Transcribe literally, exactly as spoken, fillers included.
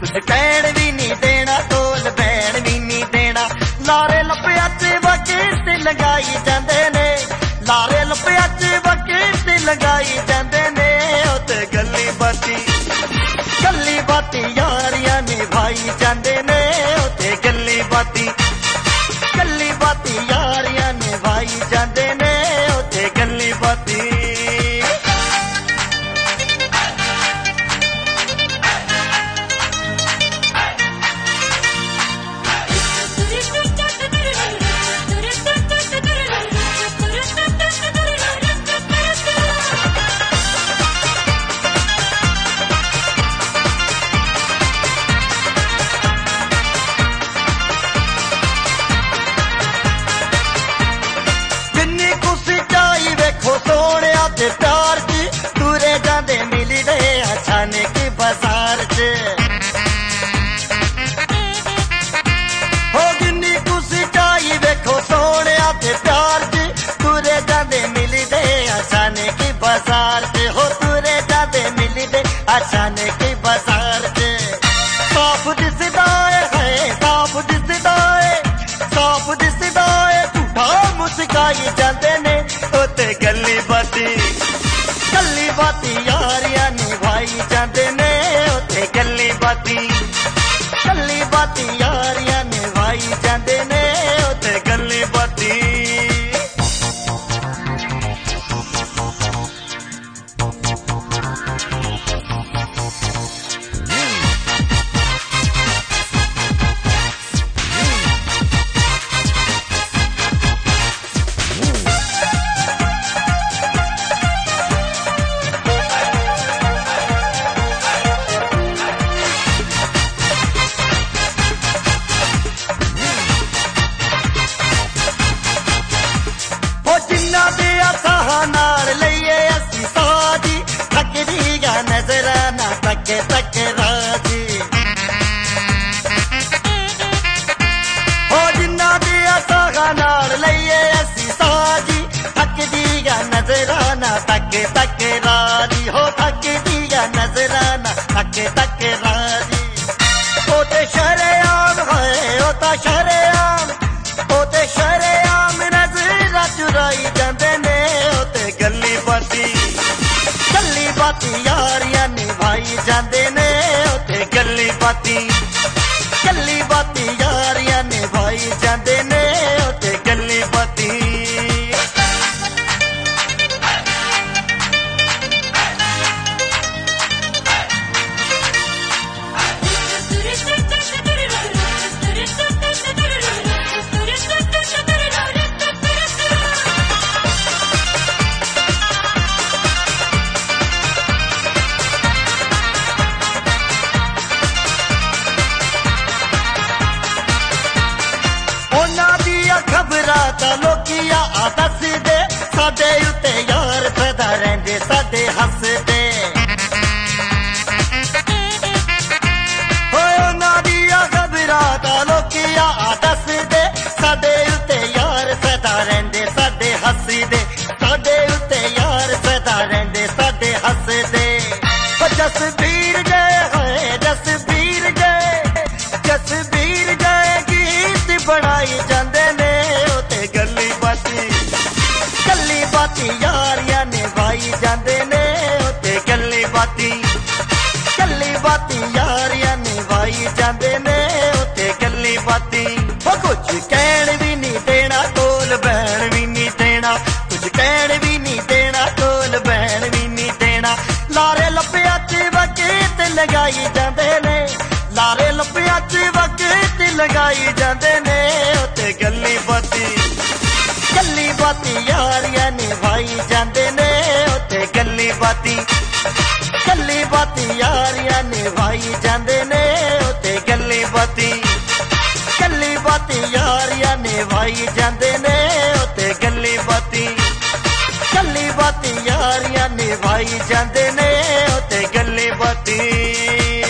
कुछ कहण भी नहीं देना, ढोल बैण भी नहीं देना। लारे लपिया च वकीत लगाई जांदे ने, लारे लपिया च वकीत लगाई जांदे ने। उत्ते गल्ली बाती गल्ली बाती यारियां निभाई जांदे ने, उत्ते गल्ली बाती गल्ली बाती यारियां निभाई जांदे ने, उत्ते गल्ली बाती। प्यार च तुरे जांदे मिली दे अचानक बाजार च, हो जिन्नी खुशी चाही वेखो सोने ते प्यार च तुरे जांदे मिली दे अचानक बाजार च, हो तुरे जांदे मिली दे अचानक बाजार च। साफ दिसदा है साफ दिसदा है साफ दिसदा है झूठा मुस्काई जांदे ने, उत्ते गल्ली बाती गल्ली बाती यारियां निभाई जांदे ने, उत्ते गल्ली बाती गल्ली बाती यारियां निभाई जांदे ने, उत्ते गल्ली बाती। नजराना तक तक राजी हो जिन्ना दिया सागा नाल लईए असी साजी, थक दीगा नजराना तक तक राजी, हो थक दीगा नजराना तक तक राजी। ओ ते शरेआम है ओ ता शरेआम ओ ते शरेआम नजरा चुराई जांदे ने, ओ ते गल्ली बाती गल्ली बाती यारियां निभाई जांदे ने, उत्ते गल्ली बाती गल्ली बाती यारियां निभाई जांदे ने, उत्ते गल्ली बाती। खबरां लोकिया आ दस दे, साडे उत्ते यार सदा रहिंदे साडे हसदे, होए उन्हां दियां खबरां लोकिया आ दस दे, साडे उत्ते यार सदा रहिंदे साडे हसदे, साडे उत्ते यार सदा रहिंदे साडे हसदे। जसबीर जय है जसबीर जय जसबीर जय गीत बनाई जांदे ने, उत्ते गल्ली बाती गल्ली बाती यारियां निभाई जांदे ने, उत्ते गल्ली बाती गल्ली बाती यारियां निभाई जांदे ने, उत्ते गल्ली बाती। हो कुछ कहण भी नहीं देना, ढोल बैण भी नहीं देना, कुछ कहण भी नहीं देना, ढोल बैण भी नहीं देना। लारे लपिया च वकीत लगाई जांदे ने, लारे लपिया च वकीत लगाई जांदे ने, उत्ते गल्ली बाती गल्ली बाती यारियां निभाई जांदे ने, उत्ते गल्ली बाती गल्ली बाती यारियां निभाई जांदे ने, उत्ते गल्ली बाती गल्ली बाती यारियां निभाई जांदे ने, उत्ते गल्ली बाती गल्ली बाती यारियां निभाई जांदे ने, उत्ते गल्ली बाती।